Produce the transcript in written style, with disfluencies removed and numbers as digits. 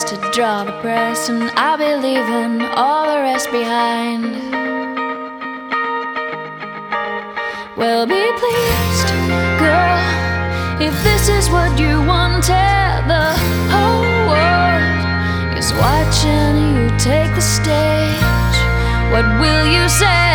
to draw the press, and I'll be leaving all the rest behind. Well, be pleased, girl, if this is what you wanted. The whole world is watching you take the stage. What will you say?